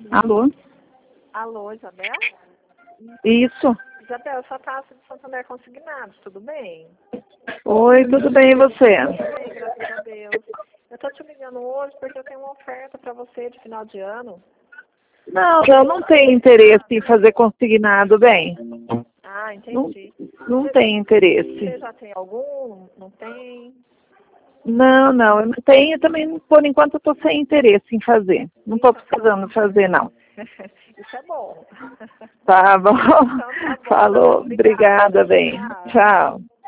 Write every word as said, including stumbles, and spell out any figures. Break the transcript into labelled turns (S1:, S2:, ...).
S1: Alô?
S2: Alô, Isabel?
S1: Isso.
S2: Isabel, eu sou a Tássia de Santander Consignados, tudo bem?
S1: Oi, tudo bem e você?
S2: Tudo bem, graças a Deus. Eu tô te ligando hoje porque eu tenho uma oferta para você de final de ano.
S1: Não, eu não tenho interesse em fazer consignado, bem.
S2: Ah,
S1: Não,
S2: entendi.
S1: não
S2: Você,
S1: tenho interesse.
S2: você já tem algum? Não tem?
S1: Não, não, eu não tenho também, por enquanto eu estou sem interesse em fazer. Não estou
S2: Então,
S1: precisando fazer, não.
S2: isso é bom.
S1: Tá bom.
S2: Então tá bom.
S1: Falou,
S2: Obrigada.
S1: obrigada, bem.
S2: Tchau.
S1: Tchau.